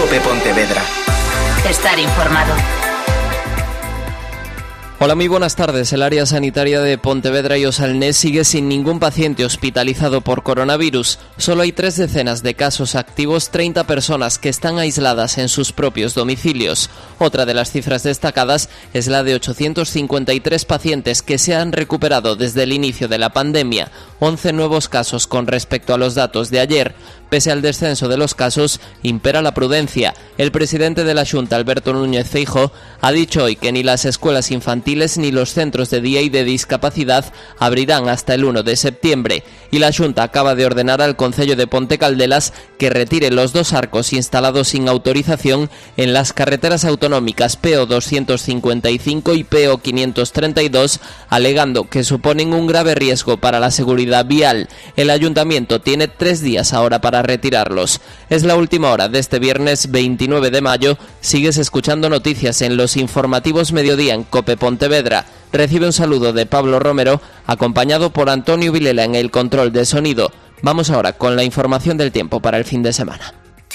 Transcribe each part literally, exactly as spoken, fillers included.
COPE Pontevedra. Estar informado. Hola, muy buenas tardes. El área sanitaria de Pontevedra y Osalnés sigue sin ningún paciente hospitalizado por coronavirus. Solo hay tres decenas de casos activos, treinta personas que están aisladas en sus propios domicilios. Otra de las cifras destacadas es la de ochocientos cincuenta y tres pacientes que se han recuperado desde el inicio de la pandemia, once nuevos casos con respecto a los datos de ayer. Pese al descenso de los casos, impera la prudencia. El presidente de la Xunta, Alberto Núñez Feijóo, ha dicho hoy que ni las escuelas infantiles ni los centros de día y de discapacidad abrirán hasta el uno de septiembre. Y la Xunta acaba de ordenar al Concello de Ponte Caldelas que retire los dos arcos instalados sin autorización en las carreteras autonómicas P O doscientos cincuenta y cinco y P O quinientos treinta y dos, alegando que suponen un grave riesgo para la seguridad vial. El Ayuntamiento tiene tres días ahora para retirarlos. Es la última hora de este viernes veintinueve de mayo. Sigues escuchando noticias en los informativos Mediodía en COPE Pontevedra. Recibe un saludo de Pablo Romero, acompañado por Antonio Vilela en el control de sonido. Vamos ahora con la información del tiempo para el fin de semana.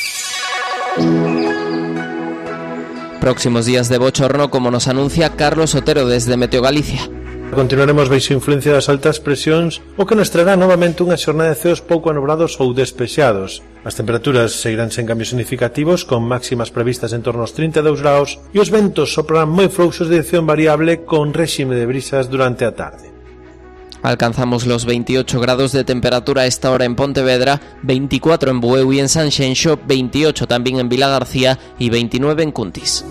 Próximos días de bochorno, como nos anuncia Carlos Otero desde Meteo Galicia. Continuaremos baixo influencia das altas presións, o que nos traerá novamente unha xornada de ceos pouco anubrados ou despexados. As temperaturas seguirán sen cambios significativos, con máximas previstas en torno aos trinta e dous graus, e os ventos soprarán moi frouxos de dirección variable con réxime de brisas durante a tarde. Alcanzamos los veintiocho grados de temperatura a esta hora en Pontevedra, veinticuatro en Bueu y en Sanxenxo, veintiocho también en Vilagarcía y veintinueve en Cuntis.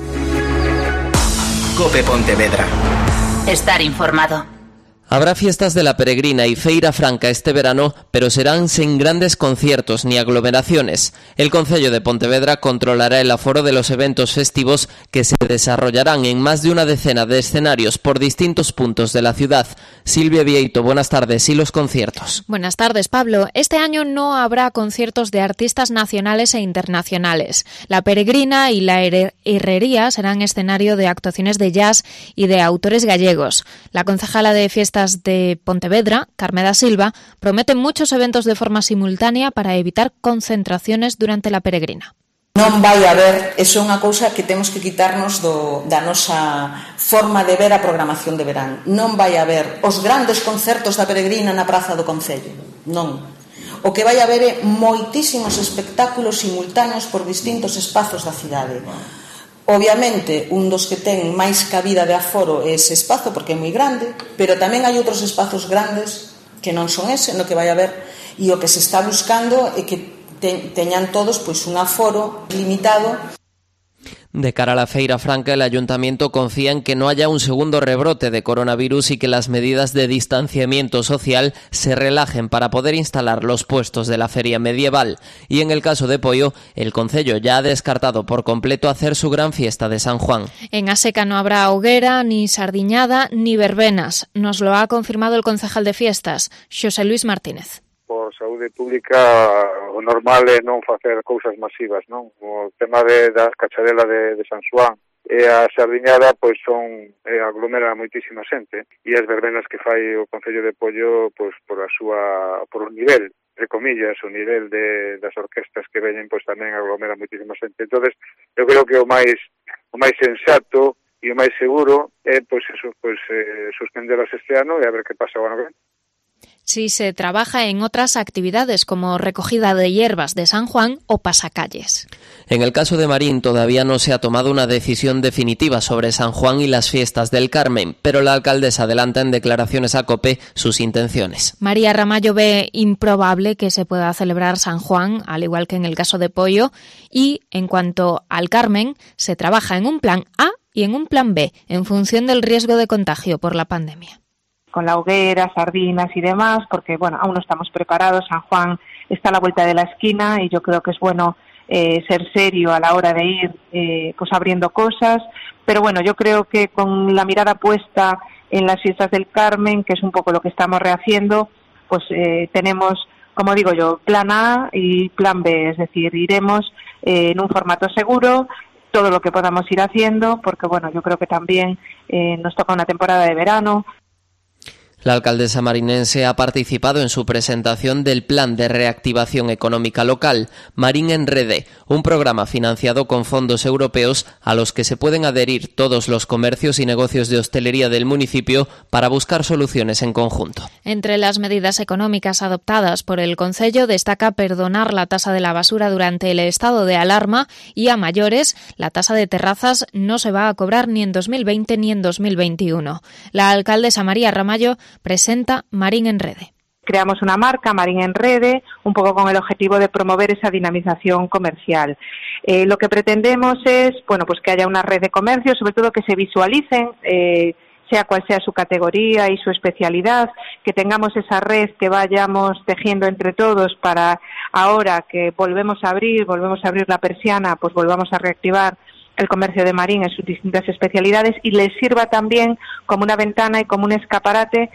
COPE Pontevedra. Estar informado. Habrá fiestas de la Peregrina y Feira Franca este verano, pero serán sin grandes conciertos ni aglomeraciones. El Concello de Pontevedra controlará el aforo de los eventos festivos que se desarrollarán en más de una decena de escenarios por distintos puntos de la ciudad. Silvia Vieito, buenas tardes. ¿Y los conciertos? Buenas tardes, Pablo. Este año no habrá conciertos de artistas nacionales e internacionales. La Peregrina y la Herrería serán escenario de actuaciones de jazz y de autores gallegos. La concejala de Fiestas de Pontevedra, Carme da Silva, promete muchos eventos de forma simultánea para evitar concentraciones durante la Peregrina. Non vai haber, eso é unha cousa que temos que quitarnos do, da nosa forma de ver a programación de verán. Non vai haber os grandes concertos da Peregrina na Praza do Concello. Non. O que vai haber é moitísimos espectáculos simultáneos por distintos espazos da cidade. Obviamente, un dos que ten máis cabida de aforo é ese espazo porque é moi grande, pero tamén hai outros espazos grandes que non son ese no que vai haber, e o que se está buscando é que teñan todos pois un aforo limitado. De cara a la Feira Franca, el Ayuntamiento confía en que no haya un segundo rebrote de coronavirus y que las medidas de distanciamiento social se relajen para poder instalar los puestos de la feria medieval. Y en el caso de Poio, el Concello ya ha descartado por completo hacer su gran fiesta de San Juan. En Aseca no habrá hoguera, ni sardiñada, ni verbenas. Nos lo ha confirmado el concejal de fiestas, Xosé Luis Martínez. Por saúde pública, o normal é non facer cousas masivas, non? O tema de, das cacharelas de, de San Xoán e a sardiñada, pois son, eh, aglomera moitísima xente, e as verbenas que fai o Concello de Poio, pois por a súa, por o nivel, entre comillas, o nivel de, das orquestas que veñen, pois tamén aglomera moitísima xente. Entonces, eu creo que o máis, o máis sensato e o máis seguro é, pois, eso, pois, eh, suspendelas este ano e a ver que pasa o ano que vem. Si se trabaja en otras actividades como recogida de hierbas de San Juan o pasacalles. En el caso de Marín todavía no se ha tomado una decisión definitiva sobre San Juan y las fiestas del Carmen, pero la alcaldesa adelanta en declaraciones a COPE sus intenciones. María Ramallo ve improbable que se pueda celebrar San Juan, al igual que en el caso de Poio, y en cuanto al Carmen, se trabaja en un plan A y en un plan B, en función del riesgo de contagio por la pandemia. Con la hoguera, sardinas y demás, porque bueno, aún no estamos preparados. San Juan está a la vuelta de la esquina y yo creo que es bueno eh, ser serio a la hora de ir eh, pues abriendo cosas, pero bueno, yo creo que con la mirada puesta en las fiestas del Carmen, que es un poco lo que estamos rehaciendo, pues eh, tenemos, como digo yo, plan A y plan B, es decir, iremos eh, en un formato seguro, todo lo que podamos ir haciendo, porque bueno, yo creo que también eh, nos toca una temporada de verano. La alcaldesa marinense ha participado en su presentación del Plan de Reactivación Económica Local, Marín en Rede, un programa financiado con fondos europeos a los que se pueden adherir todos los comercios y negocios de hostelería del municipio para buscar soluciones en conjunto. Entre las medidas económicas adoptadas por el Concello destaca perdonar la tasa de la basura durante el estado de alarma y a mayores la tasa de terrazas no se va a cobrar ni en dos mil veinte ni en dos mil veintiuno. La alcaldesa María Ramallo presenta Marín en Rede. Creamos una marca, Marín en Rede, un poco con el objetivo de promover esa dinamización comercial. Eh, lo que pretendemos es, bueno, pues que haya una red de comercio, sobre todo que se visualicen, eh, sea cual sea su categoría y su especialidad, que tengamos esa red que vayamos tejiendo entre todos para ahora que volvemos a abrir, volvemos a abrir la persiana, pues volvamos a reactivar el comercio de Marín en sus distintas especialidades y les sirva también como una ventana y como un escaparate.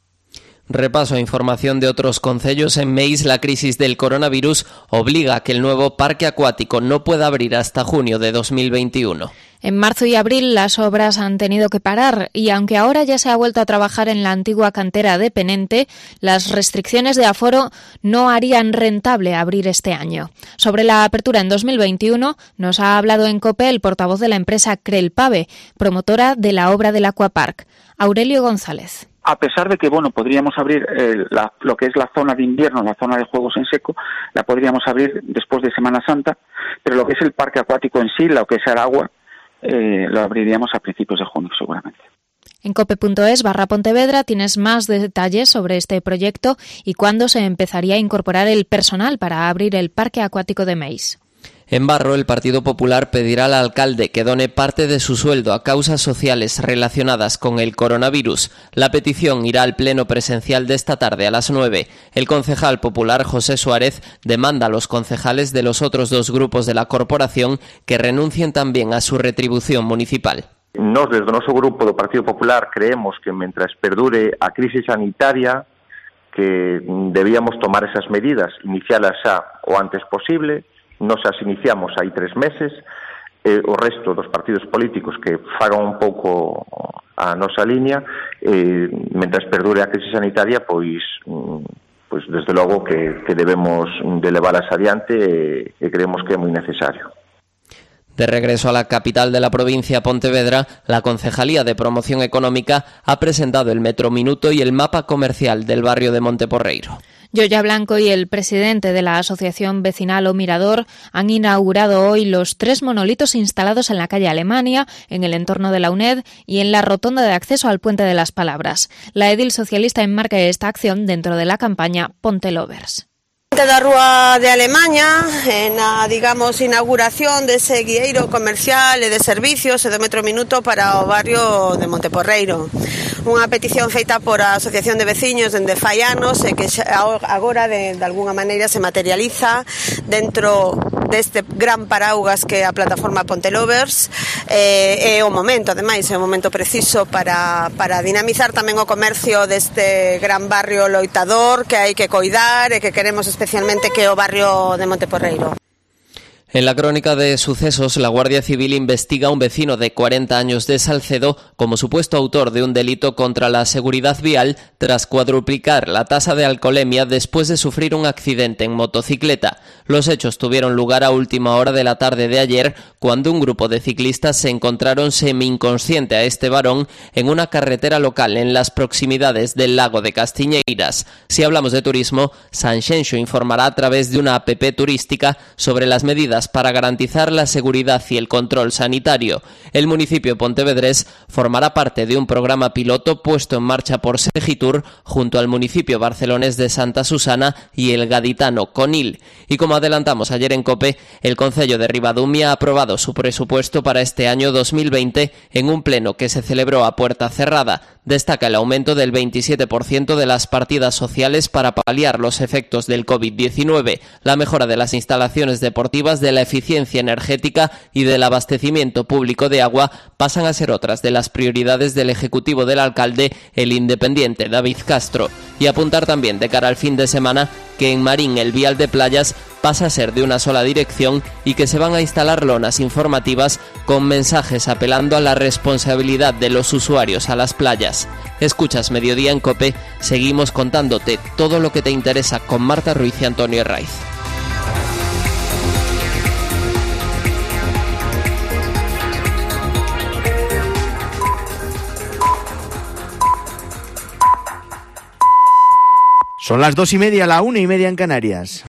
Repaso a información de otros concellos. En Meis, la crisis del coronavirus obliga a que el nuevo parque acuático no pueda abrir hasta junio de dos mil veintiuno. En marzo y abril las obras han tenido que parar y aunque ahora ya se ha vuelto a trabajar en la antigua cantera de Penente, las restricciones de aforo no harían rentable abrir este año. Sobre la apertura en dos mil veintiuno nos ha hablado en COPE el portavoz de la empresa Crelpave, promotora de la obra del Aquapark, Aurelio González. A pesar de que, bueno, podríamos abrir eh, la, lo que es la zona de invierno, la zona de juegos en seco, la podríamos abrir después de Semana Santa, pero lo que es el parque acuático en sí, lo que es Aragua, eh, lo abriríamos a principios de junio seguramente. En cope.es barra Pontevedra tienes más detalles sobre este proyecto y cuándo se empezaría a incorporar el personal para abrir el parque acuático de Meis. En Barro, el Partido Popular pedirá al alcalde que done parte de su sueldo a causas sociales relacionadas con el coronavirus. La petición irá al pleno presencial de esta tarde a las nueve. El concejal popular José Suárez demanda a los concejales de los otros dos grupos de la corporación que renuncien también a su retribución municipal. Nos, desde o noso grupo do Partido Popular, creemos que mentras perdure a crise sanitaria, que debíamos tomar esas medidas, inicialas xa o antes posible. Nos as iniciamos hai tres meses, eh, o resto dos partidos políticos que fagan un pouco a nosa liña, eh, mentras perdure a crise sanitaria, pois, pois desde logo que, que debemos de levalas adiante e, e creemos que é moi necesario. De regreso a la capital de la provincia, Pontevedra, la Concejalía de Promoción Económica ha presentado el Metro Minuto y el mapa comercial del barrio de Monteporreiro. Yoya Blanco y el presidente de la Asociación Vecinal O Mirador han inaugurado hoy los tres monolitos instalados en la calle Alemania, en el entorno de la UNED y en la rotonda de acceso al Puente de las Palabras. La edil socialista enmarca esta acción dentro de la campaña Ponte Lovers. Da Rúa de Alemaña, na, digamos, inauguración dese guieiro comercial e de servicios e do Metro Minuto para o barrio de Monteporreiro. Unha petición feita por a Asociación de Veciños dende fai anos e que agora de, de alguna maneira se materializa dentro deste gran paraugas que é a plataforma Ponte Lovers. É, é o momento, ademais, é o momento preciso para, para dinamizar tamén o comercio deste gran barrio loitador que hai que coidar e que queremos especialmente que o barrio de Monteporreiro. En la crónica de sucesos, la Guardia Civil investiga a un vecino de cuarenta años de Salcedo como supuesto autor de un delito contra la seguridad vial tras cuadruplicar la tasa de alcoholemia después de sufrir un accidente en motocicleta. Los hechos tuvieron lugar a última hora de la tarde de ayer, cuando un grupo de ciclistas se encontraron semi-inconsciente a este varón en una carretera local en las proximidades del lago de Castiñeiras. Si hablamos de turismo, Sanxenxo informará a través de una app turística sobre las medidas para garantizar la seguridad y el control sanitario. El municipio pontevedrés formará parte de un programa piloto puesto en marcha por Segitur junto al municipio barcelonés de Santa Susana y el gaditano Conil. Y como adelantamos ayer en COPE, el Concello de Ribadumia ha aprobado su presupuesto para este año dos mil veinte en un pleno que se celebró a puerta cerrada. Destaca el aumento del veintisiete por ciento de las partidas sociales para paliar los efectos del COVID diecinueve, la mejora de las instalaciones deportivas de de la eficiencia energética y del abastecimiento público de agua pasan a ser otras de las prioridades del Ejecutivo del alcalde, el independiente David Castro. Y apuntar también de cara al fin de semana que en Marín el vial de playas pasa a ser de una sola dirección y que se van a instalar lonas informativas con mensajes apelando a la responsabilidad de los usuarios a las playas. Escuchas Mediodía en COPE, seguimos contándote todo lo que te interesa con Marta Ruiz y Antonio Herraiz. Son las dos y media, la una y media en Canarias.